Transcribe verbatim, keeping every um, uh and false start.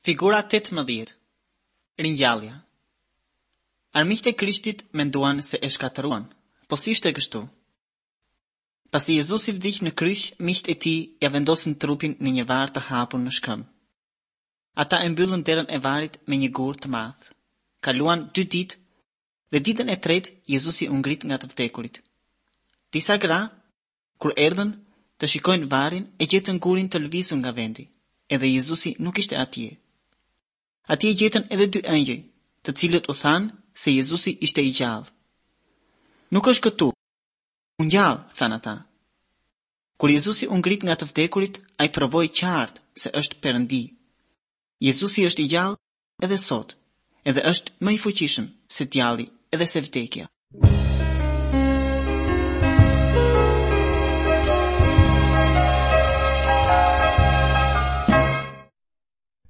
Figura tetëmbëdhjetë. Ringjallja. Armiqtë e Krishtit menduan se e shkatëruan, po si ishte kështu? Pasi Jezusi vdiq në kryq, miqtë e tij ja vendosën trupin në një varr të hapur në shkëm. Ata e mbyllën derën e varrit me një gur të madh. Kaluan dy ditë dhe ditën e tretë Jezusi u ngrit nga të vdekurit. Disa gra, kur erdhën të shikojnë varrin, e gjetën gurin të lëvizur nga vendi, edhe Jezusi nuk ishte atje. Atje gjetën edhe dy ëngjëj, të cilët u thanë se Jezusi ishte i gjallë. Nuk është këtu, u ngjall, thanë ata. Kur Jezusi u ngrit nga të vdekurit, ai provoi qartë se është Perëndi. Jezusi është i gjallë edhe sot, edhe është më i fuqishëm se djalli edhe se vdekja.